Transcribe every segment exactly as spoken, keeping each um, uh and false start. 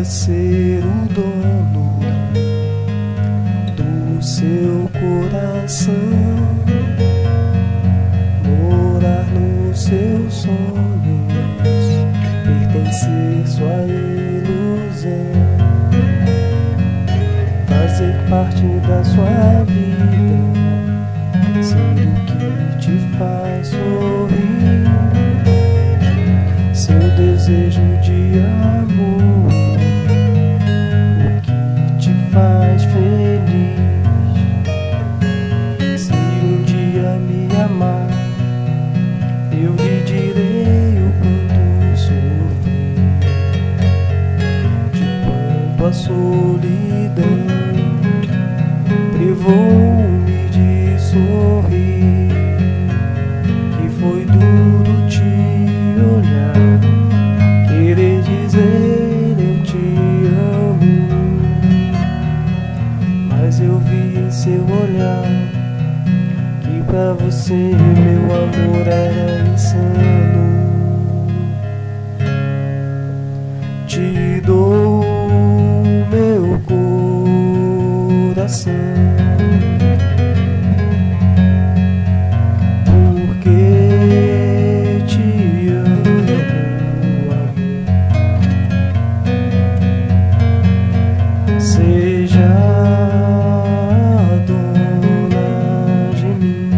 ser o dono do seu coração, morar nos seus sonhos, pertencer sua ilusão, fazer parte da sua vida, ser o que te faz sorrir, seu desejo de amor, o que te faz feliz. Se um dia me amar, eu lhe direi o quanto sofri, de quanto a solidão privou-me de sorrir, que foi duro te olhar, querer dizer eu te amo, mas eu vi em seu olhar que pra você meu amor era insano. Te dou meu coração, porque te amo, amor. Seja dona de mim,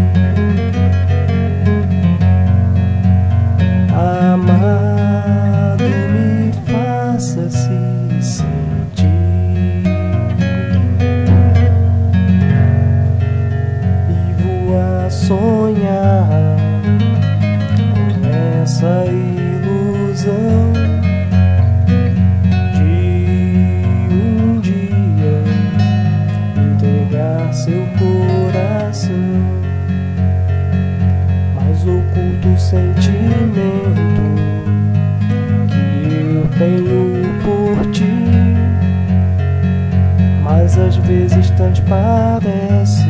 amado, me faça se sentir. Sonhar com essa ilusão de um dia entregar seu coração, mas oculto sentimento que eu tenho por ti, mas às vezes tanto parece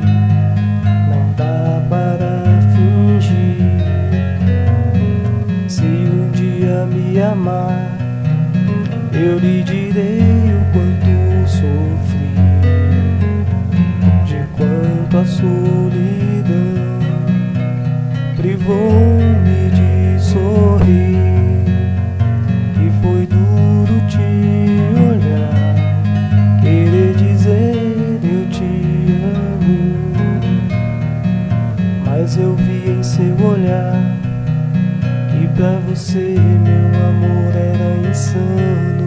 para fingir. Se um dia me amar, eu lhe direi o quanto sofri, de quanto a solidão privou-me de sorrir, e foi duro te olhar, querer dizer eu te amo, mas eu vi em seu olhar que pra você meu amor era insano.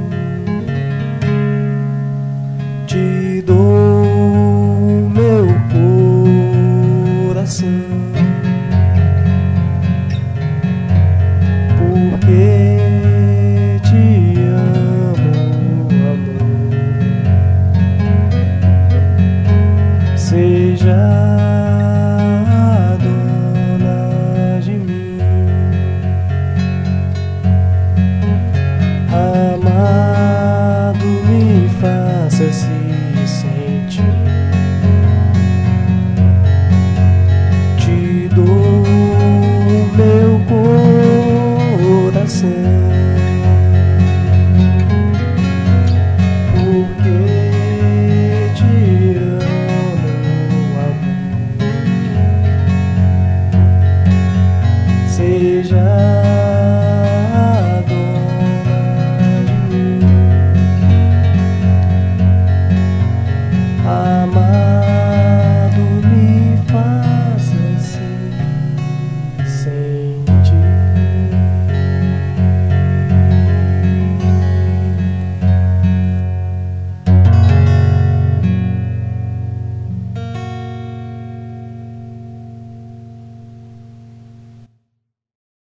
Te dou meu coração, porque te amo, amor. Seja amado, me faça se sentir. Te dou meu coração, porque te amo, amor. Seja